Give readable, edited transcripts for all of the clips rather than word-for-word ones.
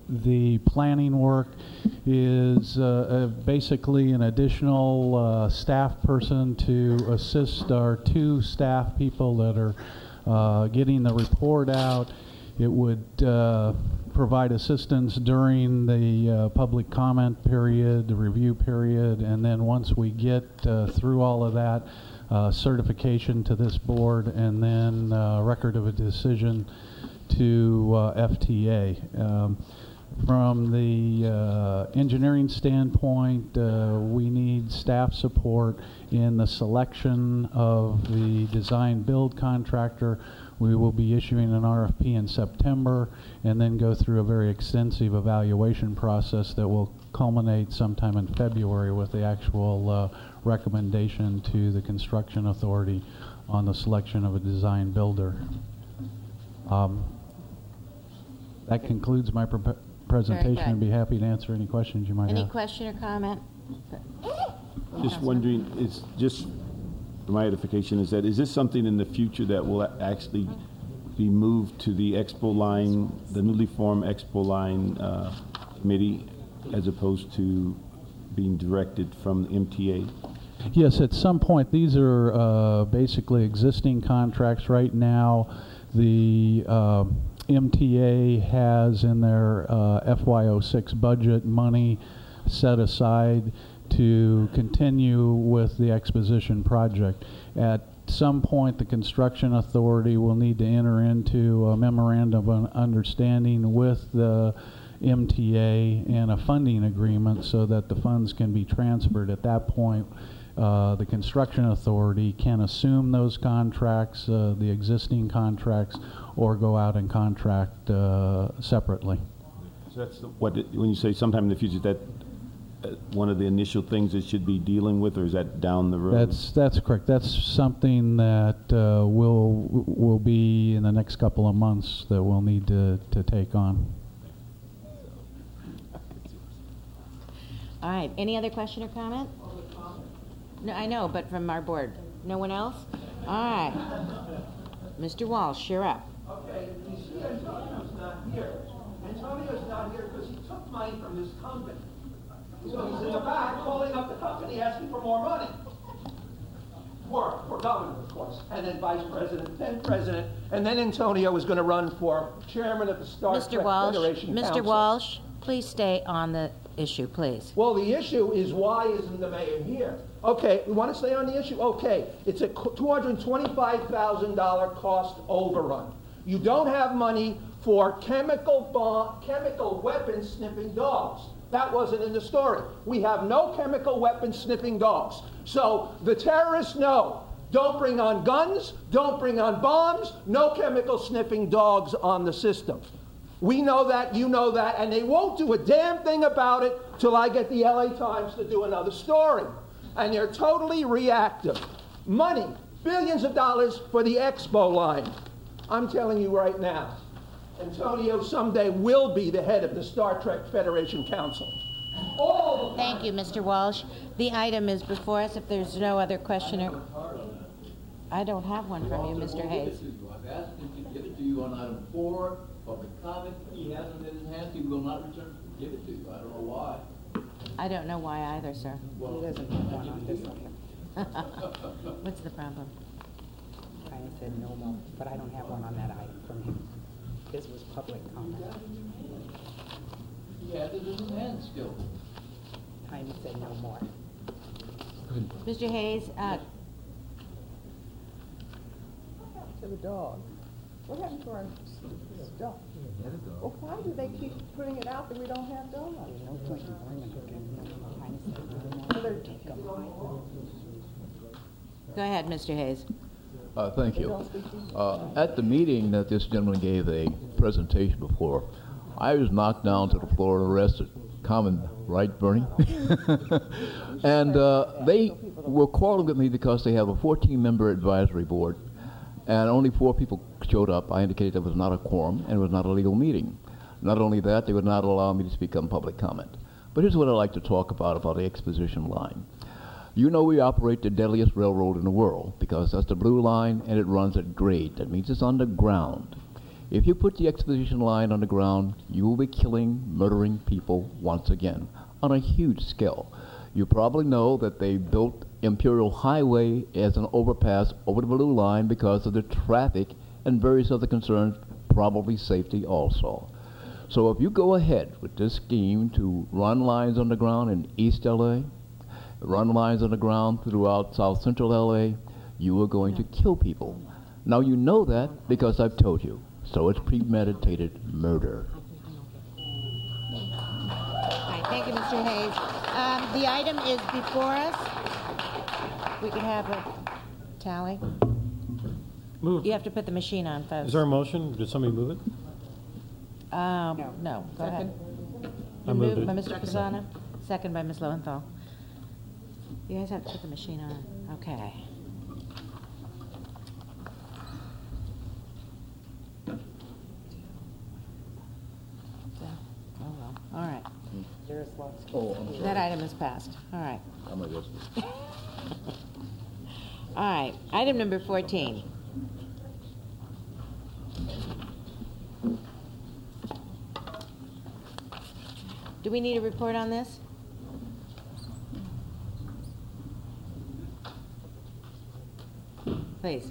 The planning work is basically an additional staff person to assist our 2 staff people that are getting the report out. It would provide assistance during the public comment period, the review period, and then once we get through all of that, certification to this board, and then record of a decision to FTA. From the engineering standpoint, we need staff support in the selection of the design build contractor. We will be issuing an RFP in September and then go through a very extensive evaluation process that will culminate sometime in February with the actual recommendation to the construction authority on the selection of a design builder. That concludes my presentation. I'd be happy to answer any questions you might have. Any question or comment? Just wondering, it's just for my edification, is this something in the future that will actually be moved to the Expo Line, the newly formed Expo Line committee, as opposed to being directed from the MTA? Yes, at some point. These are basically existing contracts right now. The MTA has in their FY06 budget money set aside to continue with the exposition project. At some point, the construction authority will need to enter into a memorandum of understanding with the MTA and a funding agreement so that the funds can be transferred. At that point, the construction authority can assume those contracts, the existing contracts, or go out and contract separately. So that's when you say sometime in the future, that one of the initial things it should be dealing with, or is that down the road? That's correct. That's something that will be in the next couple of months that we'll need to take on. All right. Any other question or comment? No, I know, but from our board. No one else? All right. Mr. Walsh, you're up. Okay, you see Antonio's not here. Antonio's not here because he took money from his company. So he's in the back calling up the company asking for more money. For governor, of course, and then vice president, then president, and then Antonio was going to run for chairman of the Star Trek Federation Council. Mr. Walsh, please stay on the issue, please. Well, the issue is, why isn't the mayor here? Okay, we want to stay on the issue? Okay, it's a $225,000 cost overrun. You don't have money for chemical weapon sniffing dogs. That wasn't in the story. We have no chemical weapon sniffing dogs. So the terrorists know, don't bring on guns, don't bring on bombs, no chemical sniffing dogs on the system. We know that, you know that, and they won't do a damn thing about it till I get the LA Times to do another story. And they're totally reactive. Money, billions of dollars for the Expo Line. I'm telling you right now, Antonio someday will be the head of the Star Trek Federation Council. Thank you, Mr. Walsh. The item is before us. If there's no other question or... I don't have one from you, Mr. Hayes. I've asked him to give it to you on item 4, public comment. He hasn't in his hand. He will not return to give it to you. I don't know why. I don't know why either, sir. Well, He doesn't have one on this one. What's the problem? I said no more, but I don't have one on that item from him. This was public comment. He has it in his hand still. Tiny said no more. Mr. Hayes, To the dog. What happened to our dog? Well, why do they keep putting it out that we don't have dogs? There's no point in bringing it again. Tiny said no more. They're- Take 'em. go ahead, Mr. Hayes. Thank you. At the meeting that this gentleman gave a presentation before, I was knocked down to the floor and arrested. Common, right, Bernie? And they were quarreling with me because they have a 14-member advisory board, and only 4 people showed up. I indicated there was not a quorum and it was not a legal meeting. Not only that, they would not allow me to speak on public comment. But here's what I'd like to talk about the exposition line. You know we operate the deadliest railroad in the world because that's the Blue Line and it runs at grade. That means it's underground. If you put the exposition line on the ground, you will be killing, murdering people once again on a huge scale. You probably know that they built Imperial Highway as an overpass over the blue line because of the traffic and various other concerns, probably safety also. So if you go ahead with this scheme to run lines on the ground in East LA, run lines on the ground throughout South Central LA, you are going to kill people. Now you know that because I've told you. So it's premeditated murder. All right, thank you, Mr. Hayes. The item is before us. We can have a tally. Move. You have to put the machine on, folks. Is there a motion? Did somebody move it? No, go ahead. I moved Moved by it. Mr. Fasano, second by Ms. Lowenthal. You guys have to put the machine on. Okay. Oh, well. All right. There's lots. Oh, I'm sorry. That item is passed. All right. I'm a guest. All right. Item number 14. Do we need a report on this? Please.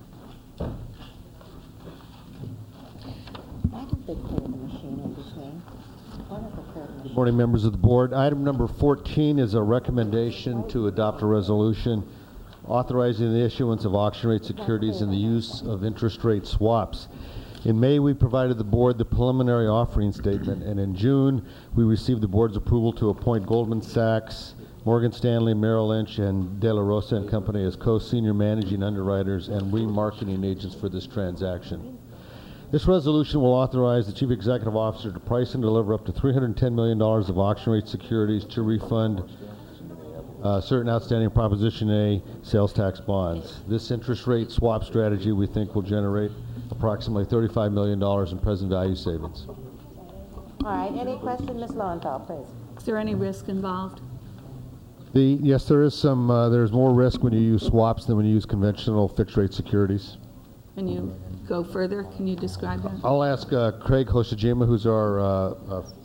Why don't they clear the machine in between? Why don't they clear the machine? Good morning, members of the board. Item number 14 is a recommendation to adopt a resolution authorizing the issuance of auction rate securities and the use of interest rate swaps. In May, we provided the board the preliminary offering statement, and in June, we received the board's approval to appoint Goldman Sachs, Morgan Stanley, Merrill Lynch, and De La Rosa and Company as co-senior managing underwriters and remarketing agents for this transaction. This resolution will authorize the Chief Executive Officer to price and deliver up to $310 million of auction rate securities to refund certain outstanding Proposition A sales tax bonds. This interest rate swap strategy, we think, will generate approximately $35 million in present value savings. All right. Any question, Ms. Lowenthal, please? Is there any risk involved? Yes, there is some. There's more risk when you use swaps than when you use conventional fixed rate securities. Can you go further? Can you describe that? I'll ask Craig Hoshijima, who's our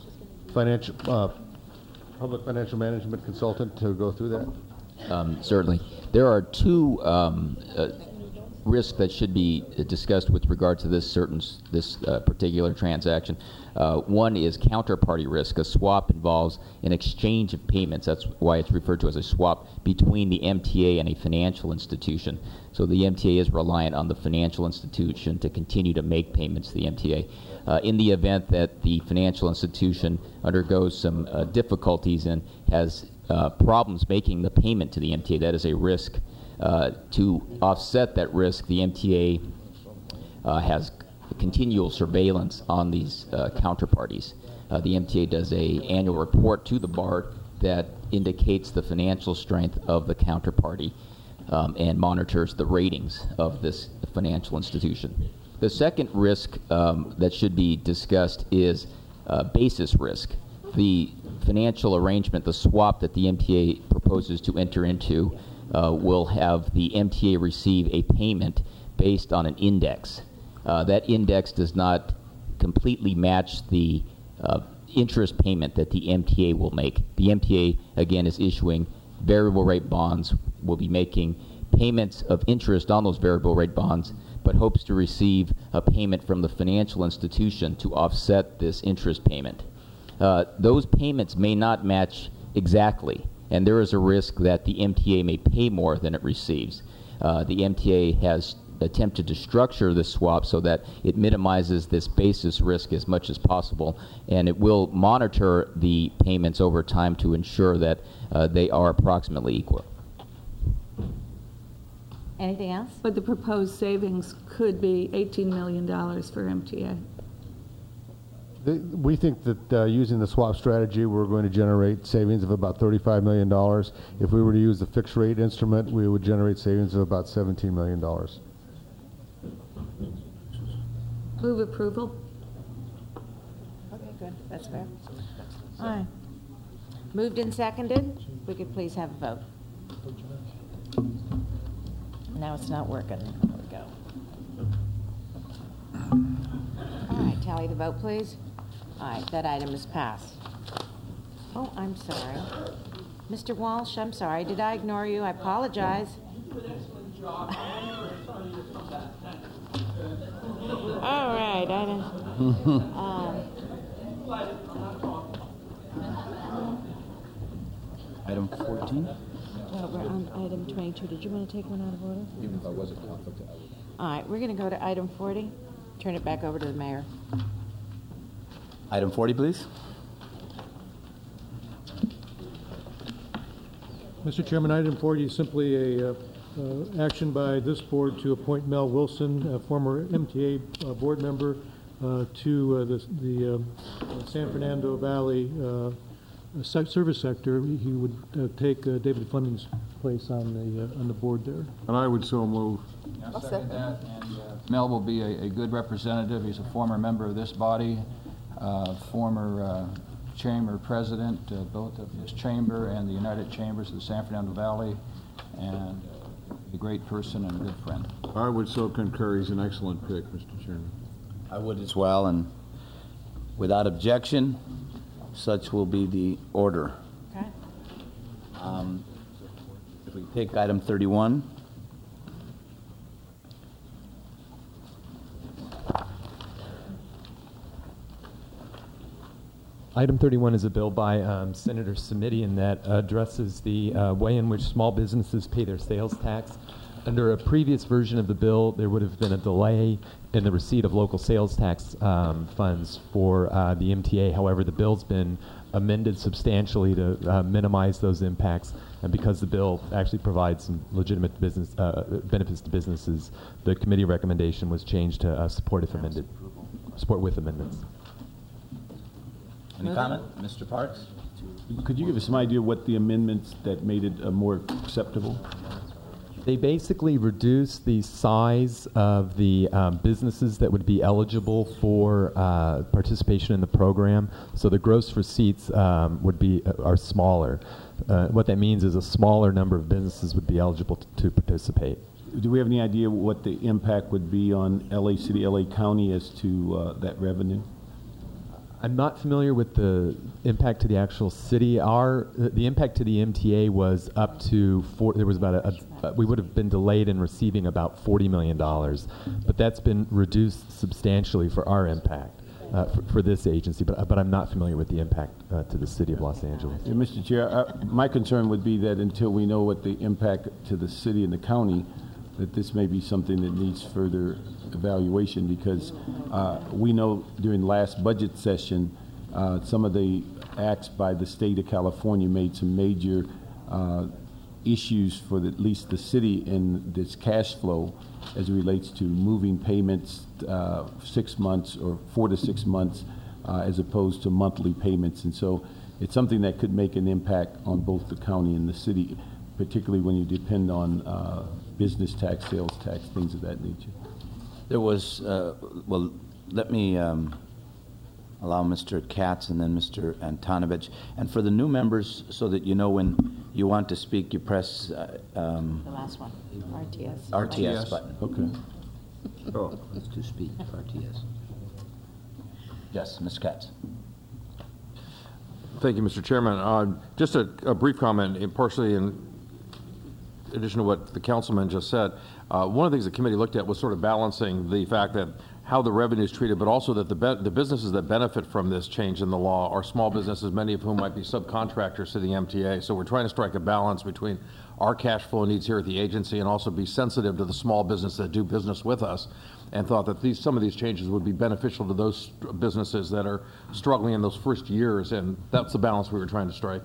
public financial management consultant, to go through that. Certainly. There are two risks that should be discussed with regard to this particular transaction. One is counterparty risk. A swap involves an exchange of payments. That's why it's referred to as a swap between the MTA and a financial institution. So the MTA is reliant on the financial institution to continue to make payments to the MTA. In the event that the financial institution undergoes some difficulties and has problems making the payment to the MTA, that is a risk. To offset that risk, the MTA has continual surveillance on these counterparties. The MTA does an annual report to the BART that indicates the financial strength of the counterparty and monitors the ratings of this financial institution. The second risk that should be discussed is basis risk. The financial arrangement, the swap that the MTA proposes to enter into, will have the MTA receive a payment based on an index. That index does not completely match the interest payment that the MTA will make. The MTA, again, is issuing variable rate bonds, will be making payments of interest on those variable rate bonds, but hopes to receive a payment from the financial institution to offset this interest payment. Those payments may not match exactly, and there is a risk that the MTA may pay more than it receives. The MTA has attempted to structure this swap so that it minimizes this basis risk as much as possible, and it will monitor the payments over time to ensure that they are approximately equal. Anything else? But the proposed savings could be $18 million for MTA. We think that using the swap strategy, we're going to generate savings of about $35 million. If we were to use the fixed rate instrument, we would generate savings of about $17 million. Move approval. Okay, good. That's fair. All right. Moved and seconded. We could please have a vote. Now it's not working. There we go. tally the vote, please? All right, that item is passed. Oh, I'm sorry. Mr. Walsh, I'm sorry. Did I ignore you? I apologize. All right, Item 14? well, we're on item 22. Did you want to take one out of order? Even if I wasn't conflict, I would. All right, we're going to go to item 40. Turn it back over to the mayor. Item 40, please. Mr. Chairman, item 40 is simply a action by this board to appoint Mel Wilson, a former MTA board member, to the San Fernando Valley service sector. He would take David Fleming's place on the board there. And I would so move. I'll second that. And Mel will be a good representative. He's a former member of this body, former chamber president, both of his chamber and the United Chambers of the San Fernando Valley, and a great person and a good friend. I would so concur. He's an excellent pick, Mr. Chairman. I would as well, and without objection, such will be the order. Okay. If we take item 31. Item 31 is a bill by Senator Simitian that addresses the way in which small businesses pay their sales tax. Under a previous version of the bill, there would have been a delay in the receipt of local sales tax funds for the MTA. However, the bill's been amended substantially to minimize those impacts, and because the bill actually provides some legitimate business benefits to businesses, the committee recommendation was changed to support if amended. Support with amendments. Any comment? Mr. Parks? Could you give us some idea what the amendments that made it more acceptable? They basically reduced the size of the businesses that would be eligible for participation in the program. So the gross receipts are smaller. What that means is a smaller number of businesses would be eligible to participate. Do we have any idea what the impact would be on LA City, LA County as to that revenue? I'm not familiar with the impact to the actual city. The impact to the MTA was up to there was about we would have been delayed in receiving about $40 million, but that's been reduced substantially for our impact for this agency. But I'm not familiar with the impact to the city of Los Angeles. Yeah, Mr. Chair, my concern would be that until we know what the impact to the city and the county, that this may be something that needs further evaluation, because we know during last budget session, some of the acts by the state of California made some major issues for at least the city in this cash flow as it relates to moving payments 6 months or 4 to 6 months as opposed to monthly payments. And so it's something that could make an impact on both the county and the city, particularly when you depend on business tax, sales tax, things of that nature. There was, well, let me allow Mr. Katz and then Mr. Antonovich. And for the new members, so that you know when you want to speak, you press The last one, RTS. RTS button. Okay. Oh, it's to speak, RTS. Yes, Mr. Katz. Thank you, Mr. Chairman. Just a brief comment, partially in addition to what the councilman just said. One of the things the committee looked at was sort of balancing the fact that how the revenue is treated, but also that the businesses that benefit from this change in the law are small businesses, many of whom might be subcontractors to the MTA. So we're trying to strike a balance between our cash flow needs here at the agency and also be sensitive to the small businesses that do business with us, and thought that some of these changes would be beneficial to those businesses that are struggling in those first years, and that's the balance we were trying to strike.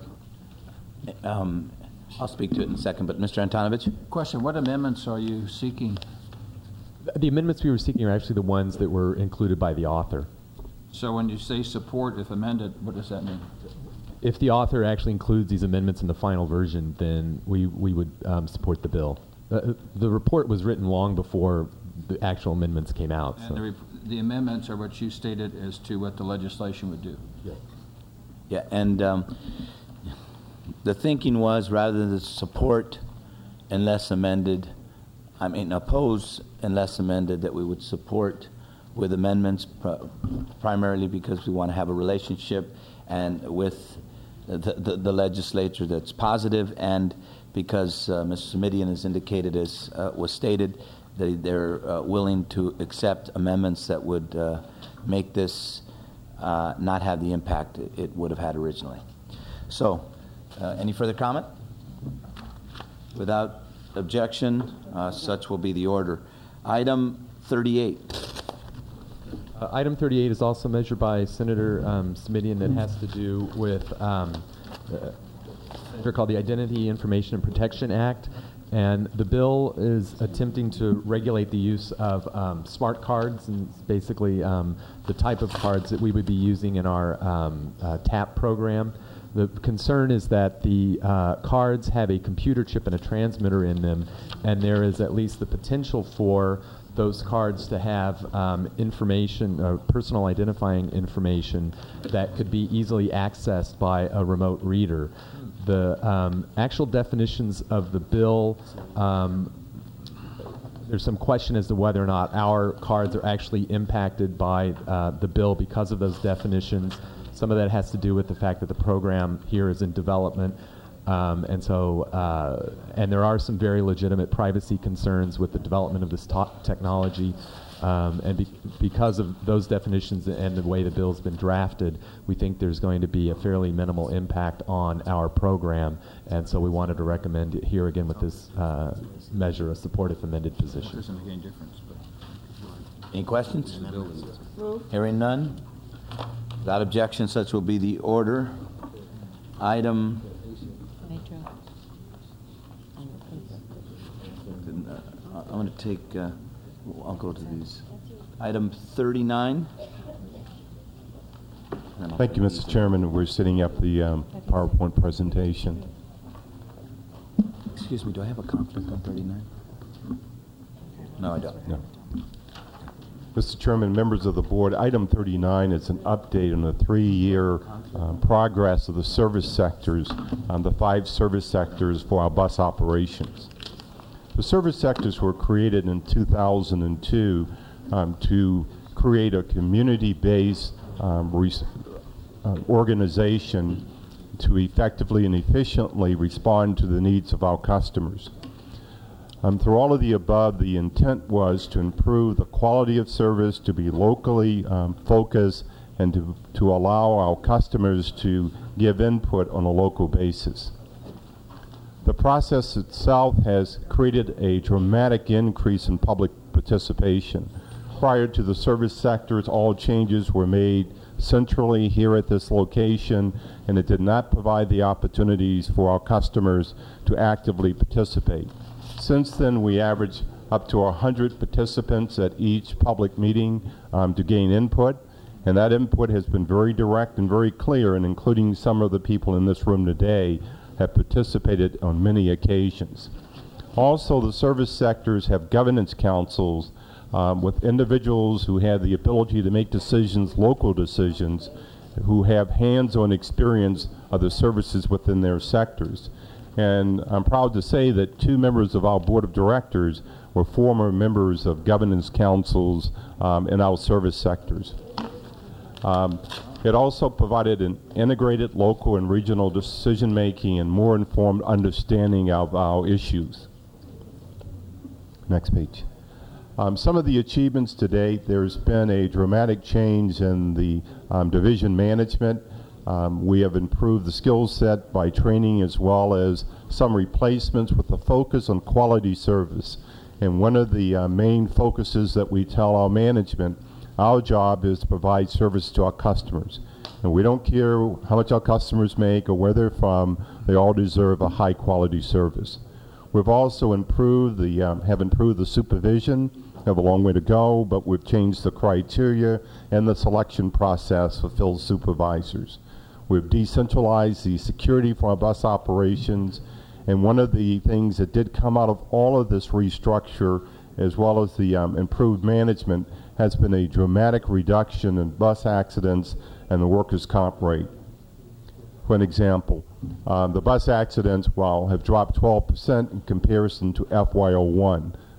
I'll speak to it in a second, but Mr. Antonovich? Question, what amendments are you seeking? The amendments we were seeking are actually the ones that were included by the author. So when you say support if amended, what does that mean? If the author actually includes these amendments in the final version, then we would support the bill. The report was written long before the actual amendments came out. And so. The amendments are what you stated as to what the legislation would do. Yeah. Yeah, and the thinking was rather than support unless amended, oppose unless amended, that we would support with amendments, primarily because we want to have a relationship and with the legislature that's positive, and because Mr. Simidian has indicated, as was stated, that they're willing to accept amendments that would make this not have the impact it would have had originally. So, any further comment? Without objection, such will be the order. Item 38. Item 38 is also measured by Senator Simidian that has to do with they're called the Identity Information and Protection Act, and the bill is attempting to regulate the use of smart cards, and basically the type of cards that we would be using in our TAP program. The concern is that the cards have a computer chip and a transmitter in them, and there is at least the potential for those cards to have information, personal identifying information that could be easily accessed by a remote reader. The actual definitions of the bill, there's some question as to whether or not our cards are actually impacted by the bill because of those definitions. Some of that has to do with the fact that the program here is in development. And there are some very legitimate privacy concerns with the development of this technology. Because of those definitions and the way the bill's been drafted, we think there's going to be a fairly minimal impact on our program. And so we wanted to recommend it here again with this measure, a supportive amended position. Doesn't make any difference. Any questions? Hearing none. Without objection, such will be the order. Item. I'm going to take, I'll go to these. Item 39. Thank you, Mr. Chairman. We're setting up the PowerPoint presentation. Excuse me, do I have a conflict on 39? No, I don't. No. Mr. Chairman, members of the board, item 39 is an update on the 3-year progress of the service sectors, the 5 service sectors for our bus operations. The service sectors were created in 2002 to create a community-based organization to effectively and efficiently respond to the needs of our customers. Through all of the above, the intent was to improve the quality of service, to be locally focused, and to allow our customers to give input on a local basis. The process itself has created a dramatic increase in public participation. Prior to the service sectors, all changes were made centrally here at this location, and it did not provide the opportunities for our customers to actively participate. Since then, we average up to 100 participants at each public meeting to gain input, and that input has been very direct and very clear, and including some of the people in this room today have participated on many occasions. Also, the service sectors have governance councils with individuals who have the ability to make decisions, local decisions, who have hands-on experience of the services within their sectors. And I'm proud to say that 2 members of our board of directors were former members of governance councils in our service sectors. It also provided an integrated local and regional decision-making and more informed understanding of our issues. Next page. Some of the achievements to date, there's been a dramatic change in the division management. We have improved the skill set by training as well as some replacements with a focus on quality service. And one of the main focuses that we tell our management, our job is to provide service to our customers. And we don't care how much our customers make or where they're from, they all deserve a high quality service. We've also improved the supervision. We have a long way to go, but we've changed the criteria and the selection process for field supervisors. We've decentralized the security for our bus operations, and one of the things that did come out of all of this restructure, as well as the improved management, has been a dramatic reduction in bus accidents and the workers' comp rate. For an example, the bus accidents, have dropped 12% in comparison to FY01.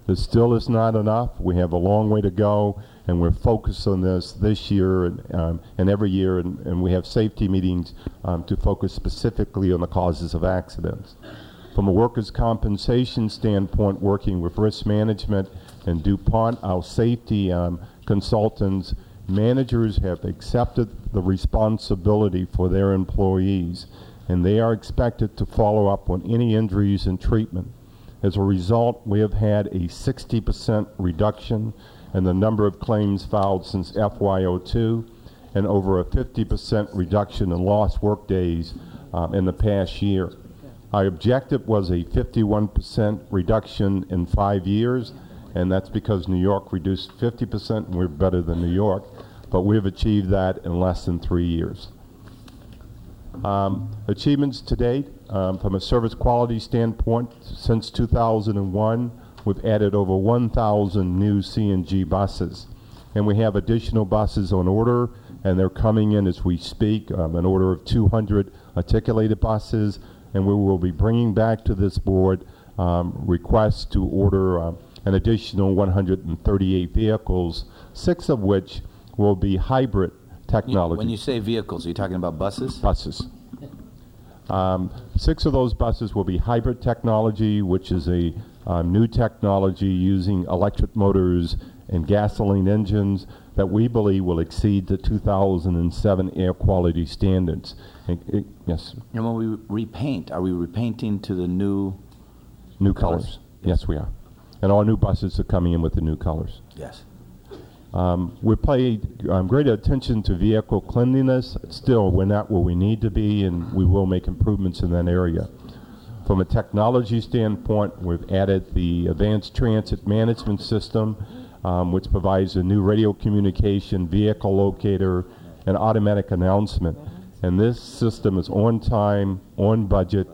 This still is not enough. We have a long way to go, and we're focused on this year and every year, and we have safety meetings to focus specifically on the causes of accidents. From a workers' compensation standpoint, working with risk management and DuPont, our safety consultants, managers have accepted the responsibility for their employees, and they are expected to follow up on any injuries and treatment. As a result, we have had a 60% reduction in the number of claims filed since FY02 and over a 50% reduction in lost work days in the past year. Our objective was a 51% reduction in 5 years, and that's because New York reduced 50%, and we're better than New York, but we've achieved that in less than 3 years. Achievements to date, from a service quality standpoint, since 2001, we've added over 1,000 new CNG buses, and we have additional buses on order, and they're coming in as we speak, an order of 200 articulated buses, and we will be bringing back to this board requests to order an additional 138 vehicles, 6 of which will be hybrid technology. When you say vehicles, are you talking about buses? Buses. 6 of those buses will be hybrid technology, which is a new technology using electric motors and gasoline engines that we believe will exceed the 2007 air quality standards. Yes? And when we repaint, are we repainting to the new colors? Yes, we are. And all new buses are coming in with the new colors. Yes. We pay great attention to vehicle cleanliness. Still, we're not where we need to be, and we will make improvements in that area. From a technology standpoint, we've added the Advanced Transit Management System, which provides a new radio communication, vehicle locator, and automatic announcement. And this system is on time, on budget,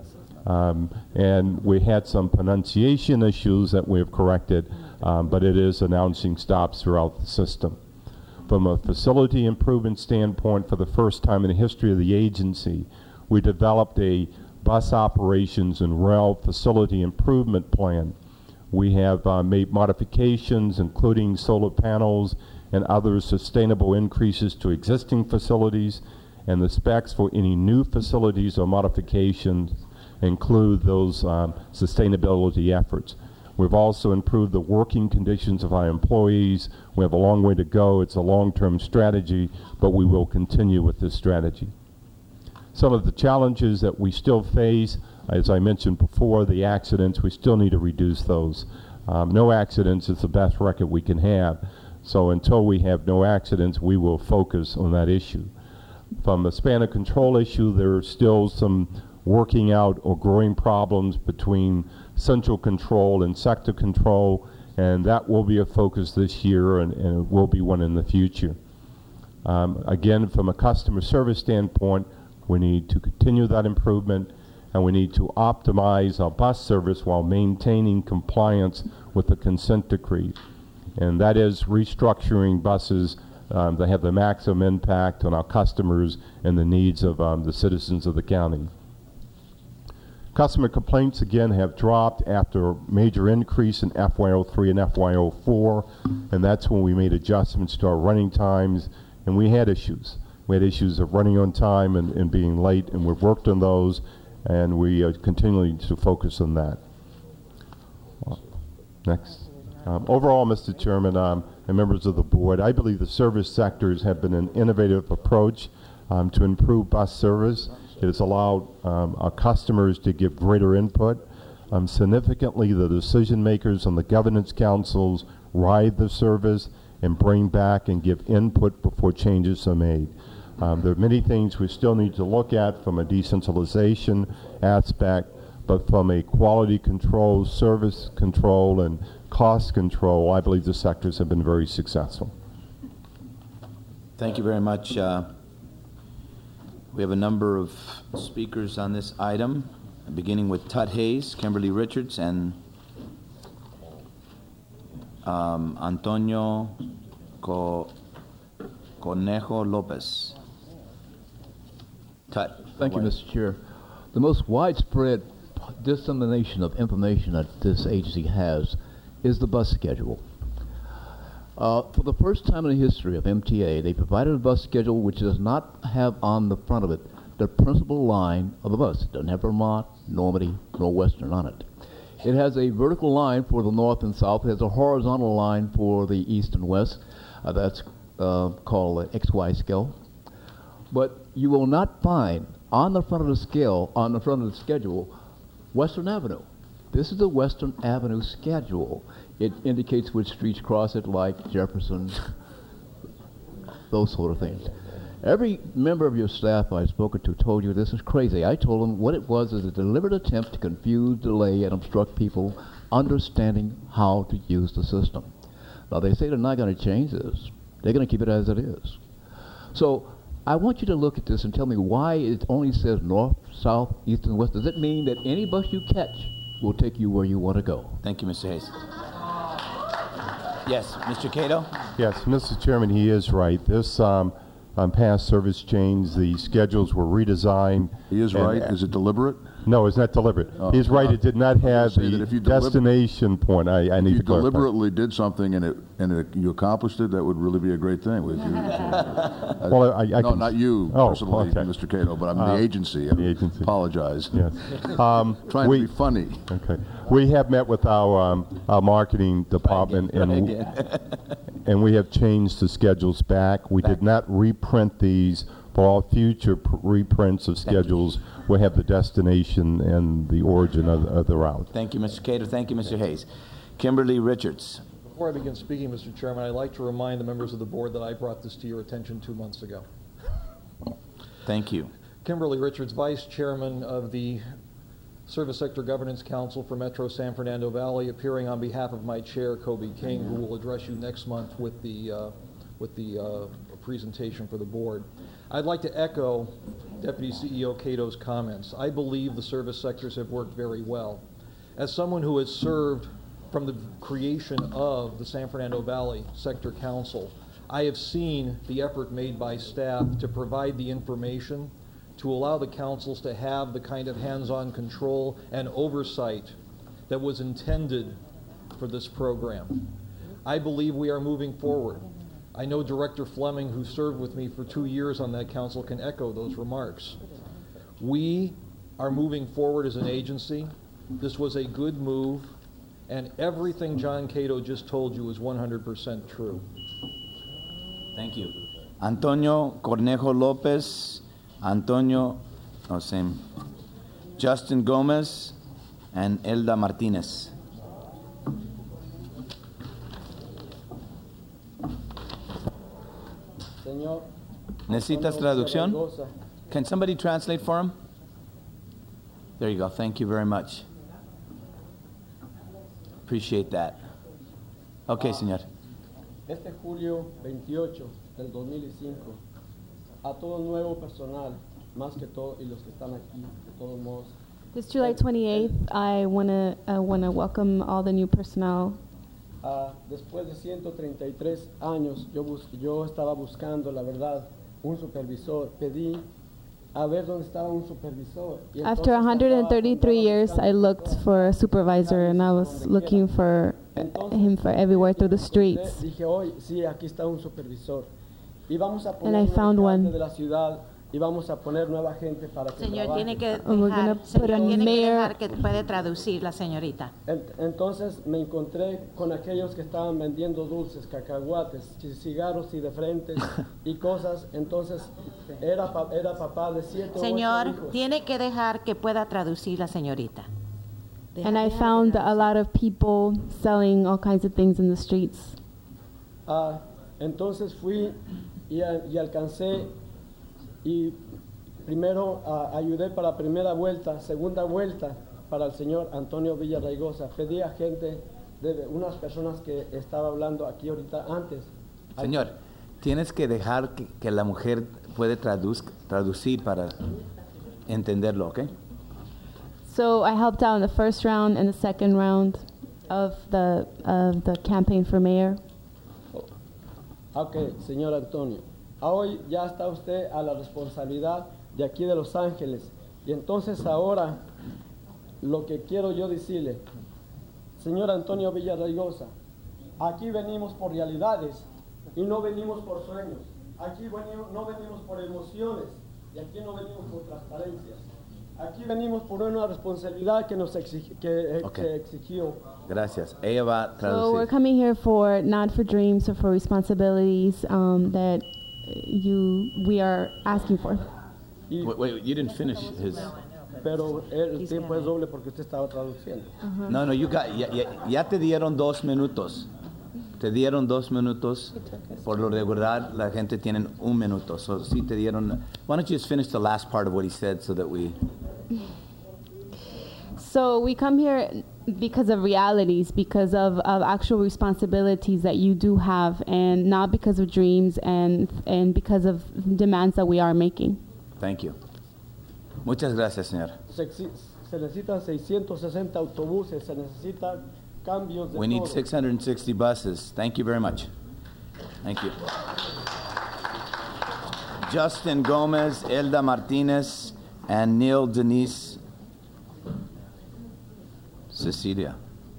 and we had some pronunciation issues that we have corrected, but it is announcing stops throughout the system. From a facility improvement standpoint, for the first time in the history of the agency, we developed a bus operations and rail facility improvement plan. We have made modifications, including solar panels and other sustainable increases to existing facilities, and the specs for any new facilities or modifications include those sustainability efforts. We've also improved the working conditions of our employees. We have a long way to go. It's a long-term strategy, but we will continue with this strategy. Some of the challenges that we still face, as I mentioned before, the accidents, we still need to reduce those. No accidents is the best record we can have. So until we have no accidents, we will focus on that issue. From the span of control issue, there are still some working out or growing problems between central control and sector control, and that will be a focus this year, and it will be one in the future. Again, from a customer service standpoint, we need to continue that improvement, and we need to optimize our bus service while maintaining compliance with the consent decree. And that is restructuring buses that have the maximum impact on our customers and the needs of the citizens of the county. Customer complaints, again, have dropped after a major increase in FY03 and FY04, and that's when we made adjustments to our running times, and we had issues. We had issues of running on time and being late, and we've worked on those, and we are continuing to focus on that. Next. Overall, Mr. Chairman and members of the board, I believe the service sectors have been an innovative approach to improve bus service. It has allowed our customers to give greater input. Significantly, the decision makers on the governance councils ride the service and bring back and give input before changes are made. There are many things we still need to look at from a decentralization aspect, but from a quality control, service control, and cost control, I believe the sectors have been very successful. Thank you very much. We have a number of speakers on this item, beginning with Tut Hayes, Kimberly Richards, and Antonio Conejo Lopez. Tut. Thank you, Mr. Chair. The most widespread dissemination of information that this agency has is the bus schedule. For the first time in the history of MTA, they provided a bus schedule which does not have on the front of it the principal line of the bus. It doesn't have Vermont, Normandy, nor Western on it. It has a vertical line for the north and south. It has a horizontal line for the east and west. That's called the XY scale. But you will not find on the front of the scale, on the front of the schedule, Western Avenue. This is the Western Avenue schedule. It indicates which streets cross it, like Jefferson, those sort of things. Every member of your staff I've spoken to told you this is crazy. I told them what it was is a deliberate attempt to confuse, delay, and obstruct people understanding how to use the system. Now, they say they're not going to change this. They're going to keep it as it is. So I want you to look at this and tell me why it only says north, south, east, and west. Does it mean that any bus you catch will take you where you want to go? Thank you, Mr. Hayes. Yes, Mr. Cato? Yes, Mr. Chairman, he is right. This past service change, the schedules were redesigned. He is right. Is it deliberate? No, it's not deliberate. He's right. It did not have the destination point. I need to clarify. If you deliberately did something and you accomplished it, that would really be a great thing. Well, I no, can, not you personally, okay. Mr. Cato, but I'm the agency. The agency. Apologize. Yes. Trying to be funny. Okay. We have met with our marketing department, and we have changed the schedules back. We did not reprint these. For all future reprints of schedules, we'll have the destination and the origin of the route. Thank you, Mr. Cato. Thank you, Mr. Hayes. Kimberly Richards. Before I begin speaking, Mr. Chairman, I'd like to remind the members of the board that I brought this to your attention 2 months ago. Thank you. Kimberly Richards, Vice Chairman of the Service Sector Governance Council for Metro San Fernando Valley, appearing on behalf of my chair, Kobe King, who will address you next month with the presentation for the board. I'd like to echo Deputy CEO Cato's comments. I believe the service sectors have worked very well. As someone who has served from the creation of the San Fernando Valley Sector Council, I have seen the effort made by staff to provide the information to allow the councils to have the kind of hands-on control and oversight that was intended for this program. I believe we are moving forward. I know Director Fleming, who served with me for 2 years on that council, can echo those remarks. We are moving forward as an agency. This was a good move, and everything John Cato just told you is 100% true. Thank you. Antonio Cornejo Lopez, same. Justin Gomez, and Elda Martinez. ¿Necesitas traducción? Can somebody translate for him? There you go. Thank you very much. Appreciate that. Okay, señor. Este julio 28 del 2005, a todo nuevo personal, más que todo, y los que están aquí, de todos modos. This July 28th, I wanna welcome all the new personnel. Después de 133 años, yo estaba buscando, la verdad, un supervisor. Pedí a ver dónde estaba un supervisor. After 133 years, I looked for a supervisor, and I was looking for him for everywhere through the streets. Dije, hoy, sí, aquí está un supervisor. Y vamos a And I found one. de la ciudad. Y vamos a poner nueva gente para que Señor, trabaje. tiene que put a mayor. dejar que puede traducir la señorita. Entonces me encontré con aquellos que estaban vendiendo dulces, cacahuates, cigarros y de frente y cosas. Entonces era papá de 7 o 8 Señor, hijos. tiene que dejar que pueda traducir la señorita. And I found a lot of people selling all kinds of things in the streets. Entonces fui y alcancé y primero ayudé para primera vuelta, segunda vuelta para el señor Antonio Villarraigosa. Pedí a gente, de unas personas que estaba hablando aquí ahorita antes. Señor, tienes que dejar que la mujer puede traducir para entenderlo, ¿ok? So I helped out in the first round and the second round of the campaign for mayor. Ok, señor Antonio. Hoy ya está usted a la responsabilidad de aquí de Los Ángeles. Y entonces ahora lo que quiero yo decirle, Señor Antonio Villaraigosa, aquí venimos por realidades y no venimos por sueños. Aquí no venimos por emociones y aquí no venimos por transparencias. Aquí venimos por una responsabilidad que nos exigió. Gracias. Ella va a So we're traducir. coming here for not for dreams or for responsibilities that we are asking for. Wait, you didn't finish his. Pero el tiempo es doble porque usted estaba traduciendo. No, you got, ya te dieron 2 minutos. Te dieron 2 minutos. Por lo regular, la gente tiene 1 minuto. So, sí te dieron. Why don't you just finish the last part of what he said so that we. So we come here because of realities, because of actual responsibilities that you do have, and not because of dreams and because of demands that we are making. Thank you. Muchas gracias, señor. Se necesitan 660 autobuses, se necesitan cambios de We need todo. 660 buses. Thank you very much. Thank you. Justin Gomez, Elda Martinez, and Neil Denise Cecilia.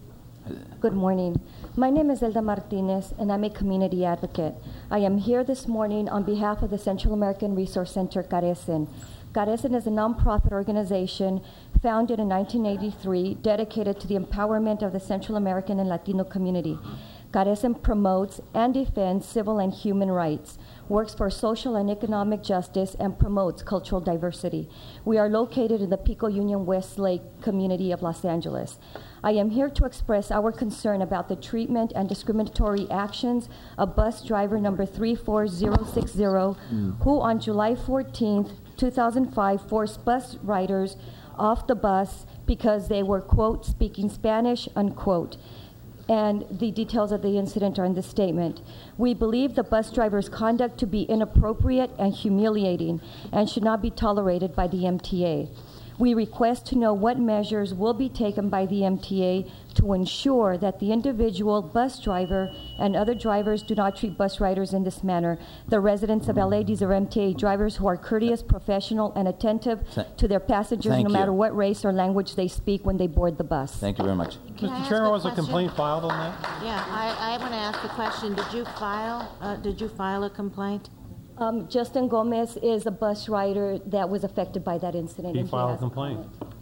Good morning. My name is Elda Martinez, and I'm a community advocate. I am here this morning on behalf of the Central American Resource Center, Carecen. Carecen is a nonprofit organization founded in 1983 dedicated to the empowerment of the Central American and Latino community. Carecen promotes and defends civil and human rights, works for social and economic justice, and promotes cultural diversity. We are located in the Pico Union Westlake community of Los Angeles. I am here to express our concern about the treatment and discriminatory actions of bus driver number 34060, who on July 14th, 2005, forced bus riders off the bus because they were, quote, speaking Spanish, unquote. And the details of the incident are in the statement. We believe the bus driver's conduct to be inappropriate and humiliating and should not be tolerated by the MTA. We request to know what measures will be taken by the MTA to ensure that the individual bus driver and other drivers do not treat bus riders in this manner. The residents of LA deserve MTA drivers who are courteous, professional, and attentive to their passengers, Thank no you. matter what race or language they speak when they board the bus. Thank you very much. Mr. Chairman, was a complaint filed on that? Yeah, I want to ask the question, did you file a complaint? Justin Gomez is a bus rider that was affected by that incident. He and filed a has complaint.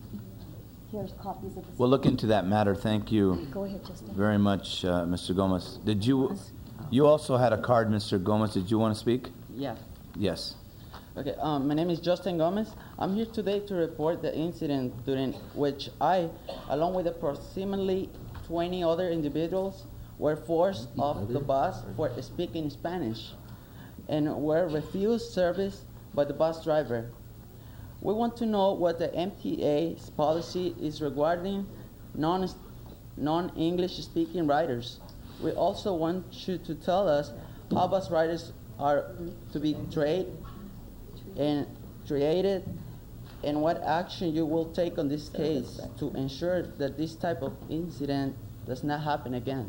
Here's copies of the. We'll look into that matter. Thank you Go ahead, Justin. very much, Mr. Gomez. Did you also had a card, Mr. Gomez. Did you want to speak? Yeah. Yes. Okay. My name is Justin Gomez. I'm here today to report the incident during which I, along with approximately 20 other individuals, were forced off the bus for speaking Spanish and were refused service by the bus driver. We want to know what the MTA's policy is regarding non-English speaking riders. We also want you to tell us how bus riders are to be treated and what action you will take on this case to ensure that this type of incident does not happen again.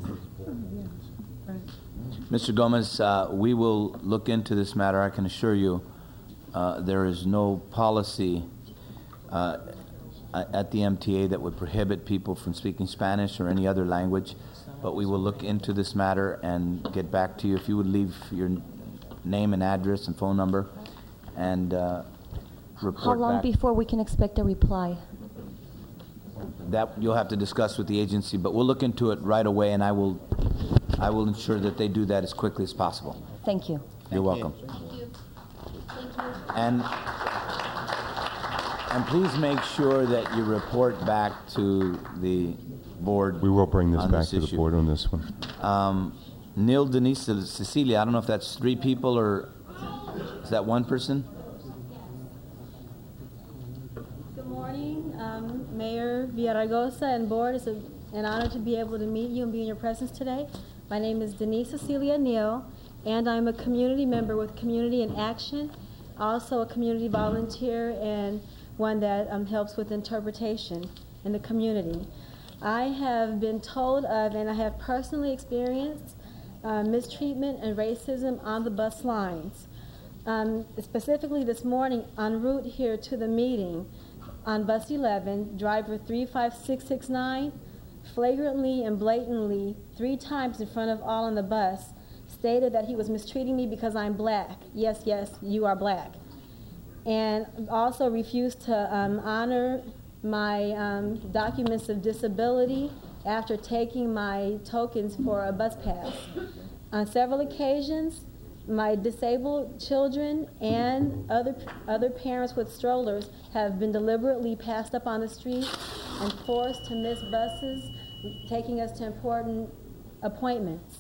Mr. Gomez, we will look into this matter. I can assure you there is no policy at the MTA that would prohibit people from speaking Spanish or any other language, but we will look into this matter and get back to you. If you would leave your name and address and phone number and report How long back. before we can expect a reply? That you'll have to discuss with the agency, but we'll look into it right away, and I will ensure that they do that as quickly as possible. Thank you. You're welcome. And please make sure that you report back to the board. We will bring this on back to the issue. board on this one. Neil, Denise, Cecilia, I don't know if that's 3 people or is that 1 person? Good morning, Mayor Villaraigosa and board. It's an honor to be able to meet you and be in your presence today. My name is Denise Cecilia Neal, and I'm a community member with Community in Action, also a community volunteer and one that helps with interpretation in the community. I have been told of and I have personally experienced mistreatment and racism on the bus lines. Specifically this morning, en route here to the meeting, on bus 11, driver 35669 flagrantly and blatantly 3 times in front of all on the bus stated that he was mistreating me because I'm black. Yes, yes, you are black. And also refused to honor my documents of disability after taking my tokens for a bus pass. On several occasions, my disabled children and other parents with strollers have been deliberately passed up on the street and forced to miss buses, taking us to important appointments.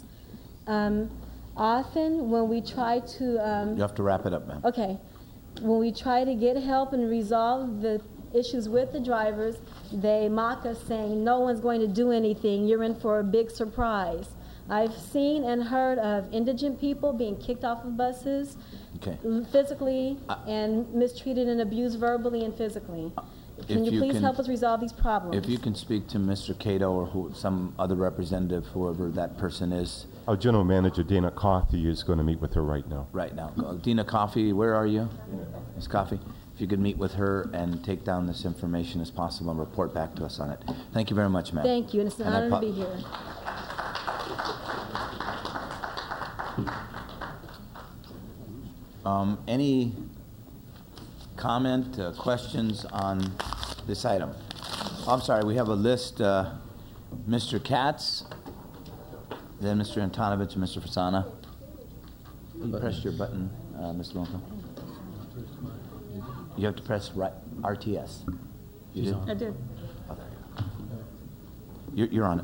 Often when we try to... you have to wrap it up, ma'am. Okay. When we try to get help and resolve the issues with the drivers, they mock us saying, no one's going to do anything, you're in for a big surprise. I've seen and heard of indigent people being kicked off of buses, physically, and mistreated and abused verbally and physically. Can you please help us resolve these problems? If you can speak to Mr. Cato or some other representative, whoever that person is. Our general manager, Dana Coffey, is going to meet with her right now. Right now. Dina Coffey, where are you? Ms. Coffey? If you could meet with her and take down this information as possible and report back to us on it. Thank you very much, ma'am. Thank you, and it's an honor to be here. Any comment, questions on this item? Oh, I'm sorry, we have a list. Mr. Katz, then Mr. Antonovich, and Mr. Fasana. You pressed your button, Mr. Lonko. You have to press RTS. You did? I did. Oh, there you go. You're on it.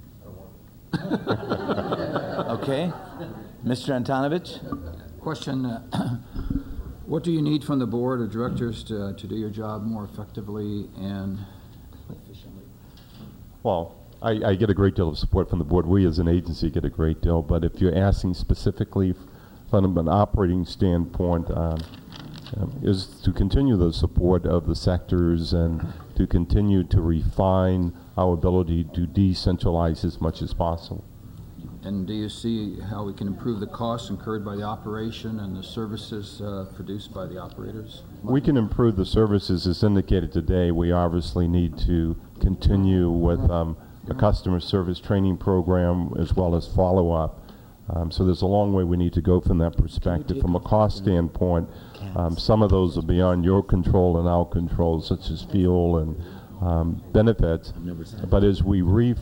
Okay. Mr. Antonovich? Question, what do you need from the board of directors to do your job more effectively and efficiently? Well, I get a great deal of support from the board. We as an agency get a great deal, but if you're asking specifically from an operating standpoint, is to continue the support of the sectors and to continue to refine our ability to decentralize as much as possible. And do you see how we can improve the costs incurred by the operation and the services produced by the operators? We can improve the services as indicated today. We obviously need to continue with a customer service training program as well as follow-up. So there's a long way we need to go from that perspective. From a cost standpoint, some of those are beyond your control and our control, such as fuel and benefits. But as we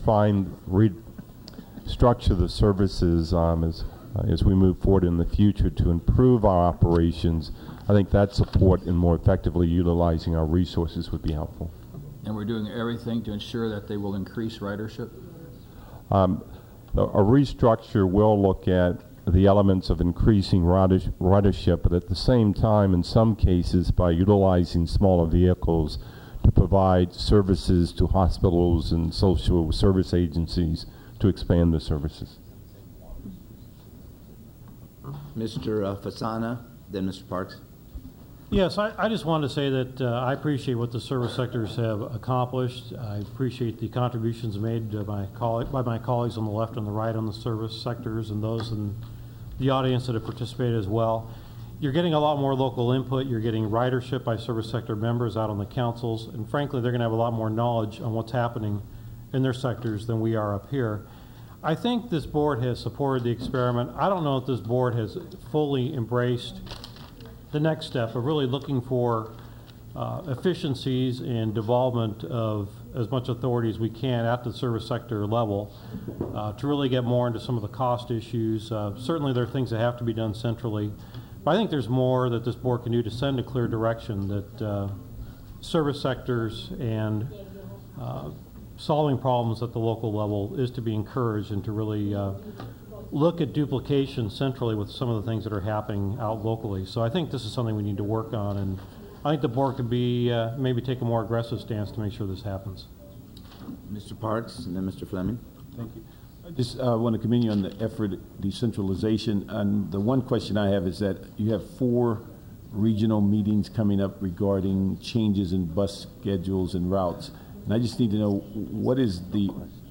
structure the services as we move forward in the future to improve our operations, I think that support in more effectively utilizing our resources would be helpful. And we're doing everything to ensure that they will increase ridership? A restructure will look at the elements of increasing ridership, but at the same time, in some cases, by utilizing smaller vehicles to provide services to hospitals and social service agencies to expand the services. Mr. Fasana, then Mr. Parks. Yes, I just wanted to say that I appreciate what the service sectors have accomplished. I appreciate the contributions made by my colleagues on the left and the right on the service sectors and those in the audience that have participated as well. You're getting a lot more local input. You're getting ridership by service sector members out on the councils, and frankly, they're going to have a lot more knowledge on what's happening in their sectors than we are up here. I think this board has supported the experiment. I don't know if this board has fully embraced the next step of really looking for efficiencies and development of as much authority as we can at the service sector level to really get more into some of the cost issues. Certainly there are things that have to be done centrally, but I think there's more that this board can do to send a clear direction that service sectors and solving problems at the local level is to be encouraged, and to really look at duplication centrally with some of the things that are happening out locally. So I think this is something we need to work on, and I think the board could be maybe take a more aggressive stance to make sure this happens. Mr. Parks, and then Mr. Fleming. Thank you. I just want to commend you on the effort at decentralization. And the one question I have is that you have 4 regional meetings coming up regarding changes in bus schedules and routes. And I just need to know, what is the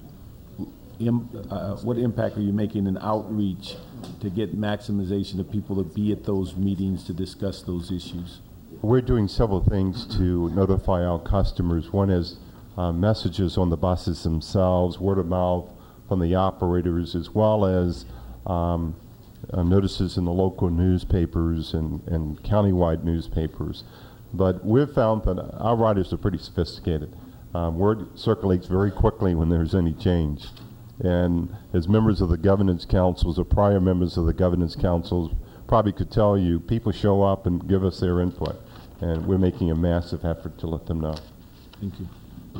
what impact are you making in outreach to get maximization of people to be at those meetings to discuss those issues? We're doing several things to notify our customers. One is messages on the buses themselves, word of mouth from the operators, as well as notices in the local newspapers and countywide newspapers. But we've found that our riders are pretty sophisticated. Word circulates very quickly when there's any change. And as members of the governance councils or prior members of the governance councils probably could tell you, people show up and give us their input. And we're making a massive effort to let them know. Thank you.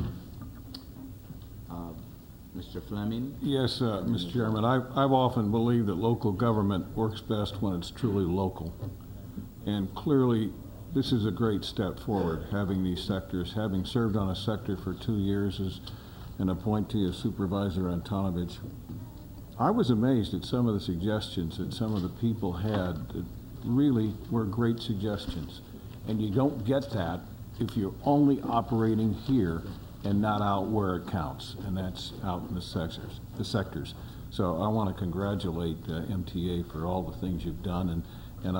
Mr. Fleming? Yes, Mr. Chairman. I've often believed that local government works best when it's truly local. And clearly, this is a great step forward, having these sectors. Having served on a sector for 2 years as an appointee of Supervisor Antonovich, I was amazed at some of the suggestions that some of the people had that really were great suggestions. And you don't get that if you're only operating here and not out where it counts, and that's out in the sectors. So I want to congratulate MTA for all the things you've done, and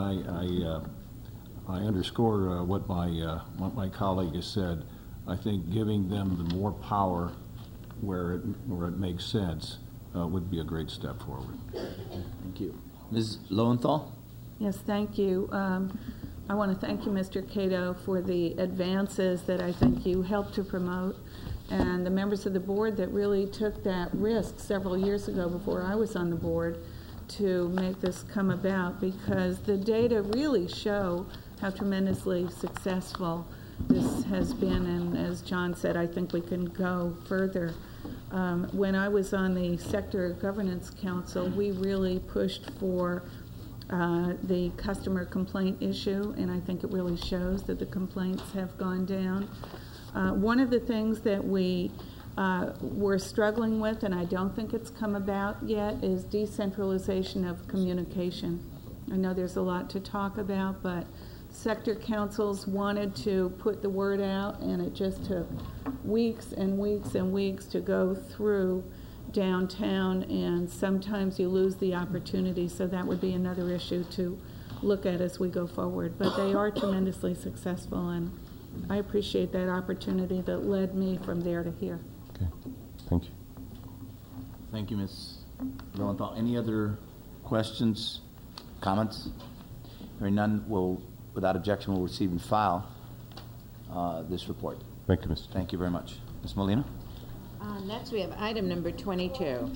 I underscore what my colleague has said. I think giving them the more power where it makes sense would be a great step forward. Thank you. Ms. Lowenthal? Yes, thank you. I want to thank you, Mr. Cato, for the advances that I think you helped to promote, and the members of the board that really took that risk several years ago before I was on the board to make this come about, because the data really show how tremendously successful this has been, and as John said, I think we can go further. When I was on the Sector Governance Council, we really pushed for the customer complaint issue, and I think it really shows that the complaints have gone down. One of the things that we were struggling with, and I don't think it's come about yet, is decentralization of communication. I know there's a lot to talk about, but sector councils wanted to put the word out, and it just took weeks and weeks and weeks to go through downtown, and sometimes you lose the opportunity, so that would be another issue to look at as we go forward. But they are tremendously successful, and I appreciate that opportunity that led me from there to here. Okay, thank you. Thank you, Ms. Lowenthal. Any other questions, comments? Hearing none, without objection, we'll receive and file this report. Thank you, Mr. Thank you very much. Ms. Molina? Next, we have item number 22.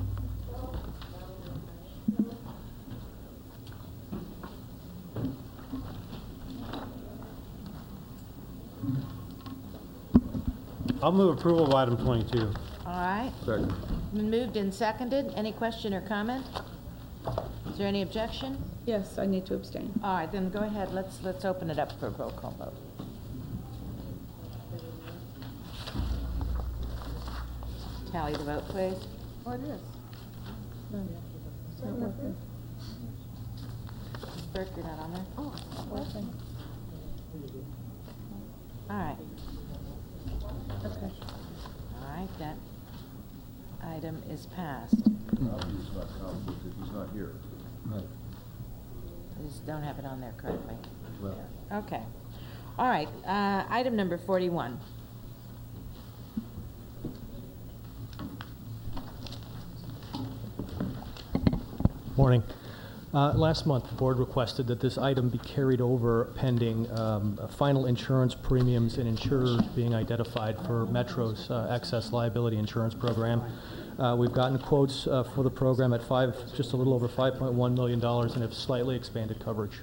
I'll move approval of item 22. All right. Second. Been moved and seconded. Any question or comment? Is there any objection? Yes, I need to abstain. All right, then go ahead. Let's open it up for a roll call vote. Tally the vote, please. Oh, it is. No, it's not working. Burke, you're not on there? Oh, it's not working. All right. Okay. All right, that item is passed. He's not here. I just don't have it on there correctly. Well. Okay. All right, item number 41. Morning. Last month, the board requested that this item be carried over pending final insurance premiums and insurers being identified for Metro's excess liability insurance program. We've gotten quotes for the program at just a little over $5.1 million and have slightly expanded coverage.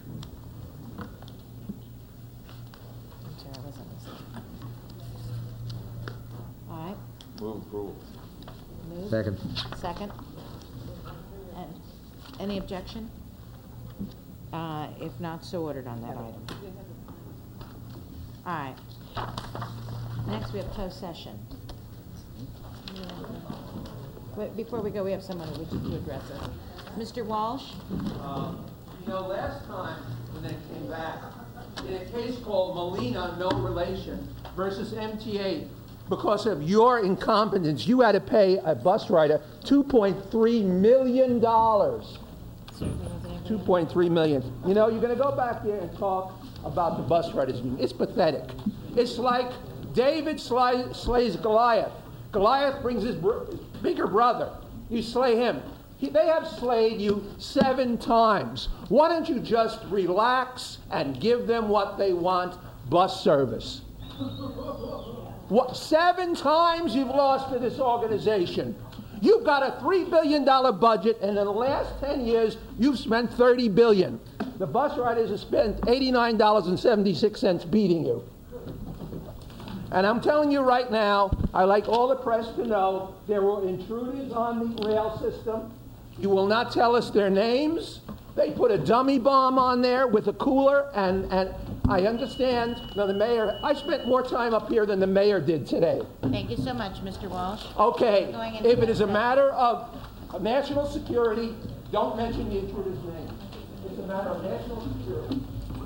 All right. Move approval. Move. Second. Second. And any objection? If not, so ordered on that item. All right. Next, we have closed session. But before we go, we have someone who wishes to address us. Mr. Walsh? Last time when they came back, in a case called Molina, no relation, versus MTA, because of your incompetence, you had to pay a bus rider $2.3 million. $2.3 million. You're going to go back there and talk about the bus riders union. It's pathetic. It's like David slays Goliath. Goliath brings his bigger brother. You slay him. They have slayed you 7 times. Why don't you just relax and give them what they want, bus service? 7 times you've lost to this organization. You've got a $3 billion budget, and in the last 10 years, you've spent $30 billion. The bus riders have spent $89.76 beating you. And I'm telling you right now, I like all the press to know there were intruders on the rail system. You will not tell us their names. They put a dummy bomb on there with a cooler, and I understand. Now, the mayor, I spent more time up here than the mayor did today. Thank you so much, Mr. Walsh. Okay, if it is a matter of national security, don't mention the intruder's name. It's a matter of national security.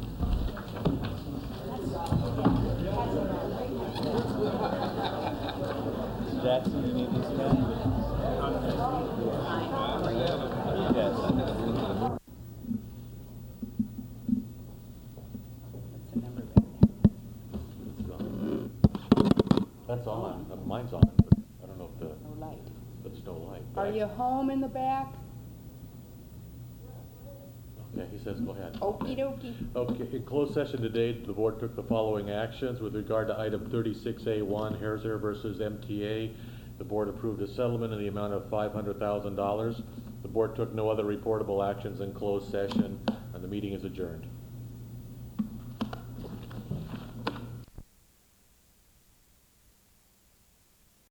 Jackson, you need this pen? Yes. That's on. Mine's on, but I don't know if the... No light. There's no light. Are you home in the back? Okay, he says go ahead. Okie dokie. Okay, in closed session today, the board took the following actions with regard to item 36A1, Hairzer versus MTA. The board approved a settlement in the amount of $500,000. The board took no other reportable actions in closed session, and the meeting is adjourned.